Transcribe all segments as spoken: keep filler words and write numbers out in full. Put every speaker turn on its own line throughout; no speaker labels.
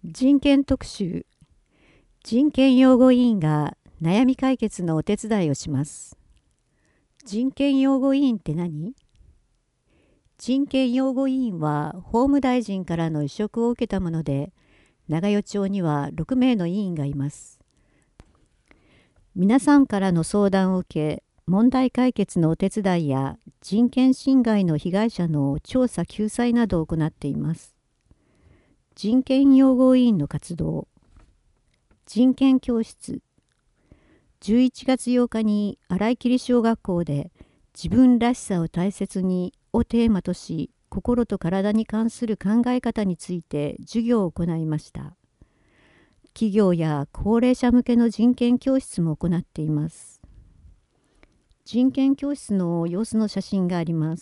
人権特集。人権擁護委員が悩み解決のお手伝いをします。人権擁護委員って何？人権擁護委員は法務大臣からの委嘱を受けたもので、長与町にはろくめいの委員がいます。皆さんからの相談を受け、問題解決のお手伝いや人権侵害の被害者の調査救済などを行っています。人権擁護委員の活動。人権教室。じゅういちがつようかに新井切小学校で自分らしさを大切にをテーマとし、心と体に関する考え方について授業を行いました。企業や高齢者向けの人権教室も行っています。人権教室の様子の写真があります。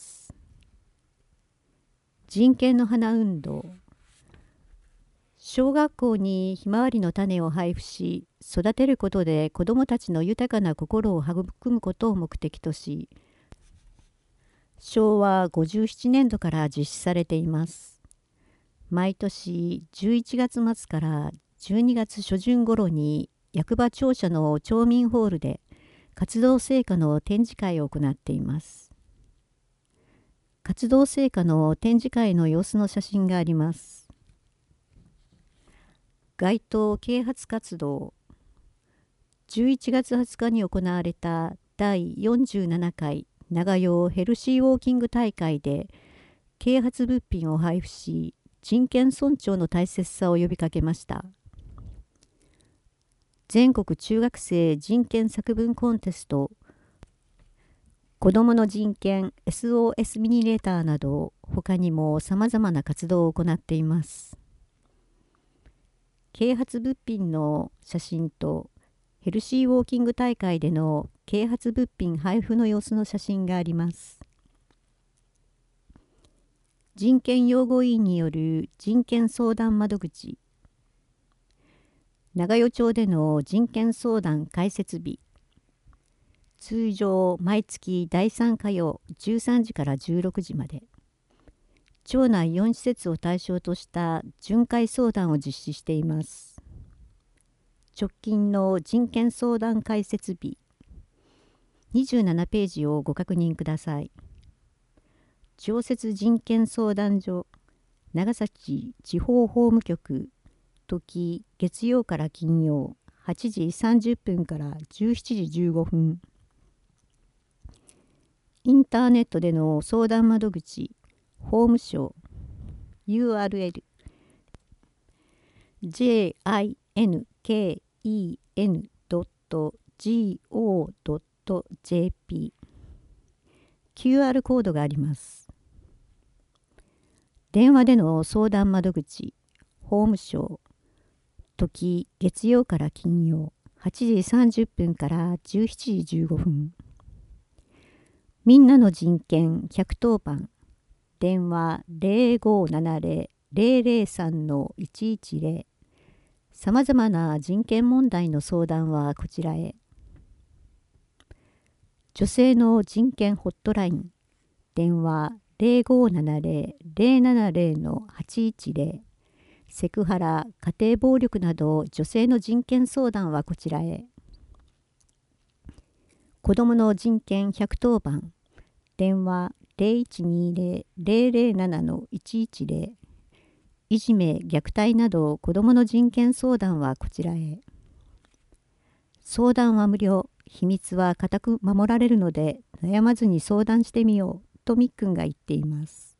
人権の花運動。小学校にひまわりの種を配布し、育てることで子どもたちの豊かな心を育むことを目的とし、しょうわごじゅうななねんどから実施されています。毎年じゅういちがつまつからじゅうにがつしょじゅん頃に役場庁舎の町民ホールで活動成果の展示会を行っています。活動成果の展示会の様子の写真があります。街頭啓発活動。じゅういちがつはつかに行われただいよんじゅうななかい長与ヘルシーウォーキング大会で啓発物品を配布し、人権尊重の大切さを呼びかけました。全国中学生人権作文コンテスト、子どもの人権 エスオーエス ミニレターなど、他にもさまざまな活動を行っています。啓発物品の写真とヘルシーウォーキング大会での啓発物品配布の様子の写真があります。人権擁護委員による人権相談窓口。長与町での人権相談開設日。通常毎月だいさんかようじゅうさんじからじゅうろくじまで。町内よんしせつを対象とした巡回相談を実施しています。直近の人権相談開設日。にじゅうななページをご確認ください。常設人権相談所、長崎地方法務局、時月曜から金曜、はちじさんじゅっぷんからじゅうしちじじゅうごふん。インターネットでの相談窓口、法務省 ユーアールエル ジェイアイエヌケーイーエヌドットジーオードットジェーピー キューアール コードがあります。電話での相談窓口、法務省、時月曜から金曜、はちじさんじゅっぷんからじゅうしちじじゅうごふん。みんなの人権ひゃくとおばん、電話 ゼロごーななゼロ ゼロゼロさんのいちいちゼロ。さまざまな人権問題の相談はこちらへ。女性の人権ホットライン、電話 ゼロごーななゼロ ゼロななゼロのはちいちゼロ。セクハラ、家庭暴力など女性の人権相談はこちらへ。子どもの人権ひゃくとおばん、電話 ゼロいちにゼロ ゼロゼロななのいちいちゼロ。いじめ、虐待など子どもの人権相談はこちらへ。相談は無料、秘密は固く守られるので悩まずに相談してみようとみっくんが言っています。